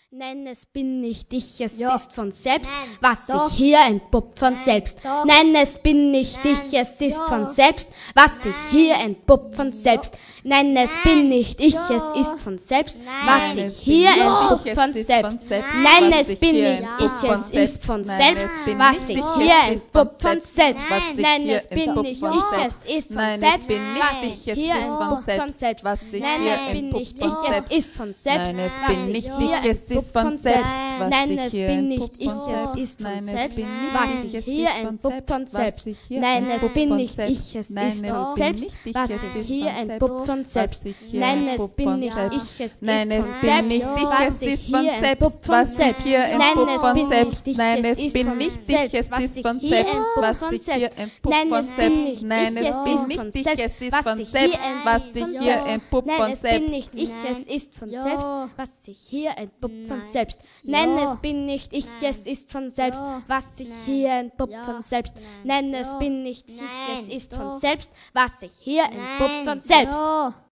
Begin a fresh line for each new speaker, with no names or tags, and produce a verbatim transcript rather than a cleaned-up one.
Nein, es bin nicht ich, es
Ja.
ist von selbst,
Nein.
was
Doch.
sich hier entpuppt von
Nein.
selbst.
Doch.
Nein, es bin nicht
Nein.
ich, es ist
Ja.
von selbst, was sich
Nein.
hier entpuppt von selbst. Nein, es
Nein.
bin nicht ich,
Ja.
es ist von selbst,
Nein.
was
Nein,
sich
es bin
hier
nicht
entpuppt
ich,
von
es ist
selbst.
von selbst,
Nein,
was
es
sich
bin
hier
nicht
entpuppt
ich,
von
es ist
selbst.
von
Nein,
selbst,
es bin
was
nicht
sich
ich,
hier
es ist von
entpuppt von
selbst,
selbst.
was sich
Nein,
hier
es bin
entpuppt
nicht
von
ich,
selbst.
es ist von
Nein, es
selbst,
bin nicht
was
ich,
sich
es
hier
ist von
entpuppt von
selbst,
selbst.
was sich
Nein,
hier
es bin
entpuppt
nicht
von
ich, es
selbst.
ist von selbst,
Nein, es
was
bin
sich
nicht
hier
ich, es ist
entpuppt
von
von
selbst,
selbst.
was
Nein,
sich
es
hier
bin nicht
entpuppt
ich,
von
es
selbst.
ist von
Nein, es
selbst,
bin nicht
was
ich,
sich
es
hier
ist von
entpuppt von
selbst, was
selbst.
sich hier
Nein, es
entpuppt
bin
von
nicht
selbst.
ich, es
Nein,
ist
es
von
bin
selbst,
nicht ich,
was
es
sich
ist
hier
von
entpuppt von
selbst,
selbst.
was sich hier
Nein, es
entpuppt
bin
von
nicht
selbst.
ich, es
Nein,
ist
es
von
bin
selbst,
nicht ich,
was
es
sich
ist von
hier
selbst,
entpuppt von
was sich
selbst.
hier
Nein,
entpuppt
es
von
bin
selbst.
nicht ich,
Nein,
es
es
ist
bin
von
nicht ich,
selbst,
es
was
ist
sich
von
hier
selbst,
entpuppt
was
von
sich hier
selbst.
entpuppt
Nein,
von
es bin
selbst.
nicht
Nein,
ich,
es
es
bin
ist
nicht
von
ich,
selbst,
es ist
was
von
sich
selbst,
hier
was
entpuppt
sich
von
hier
selbst.
entpuppt
Nein,
von
es bin
selbst.
nicht ich, es ist von
Ja.
selbst, was sich hier entpuppt von
Nein.
selbst. Nein,
Ja.
es bin nicht ich,
Nein.
es ist von selbst,
Ja.
was sich
Nein.
hier entpuppt
Ja.
von selbst.
Nein.
Nein, es
Ja.
bin nicht ich,
Nein.
es ist von
Doch.
selbst, was sich hier entpuppt
Nein.
von selbst.
Ja.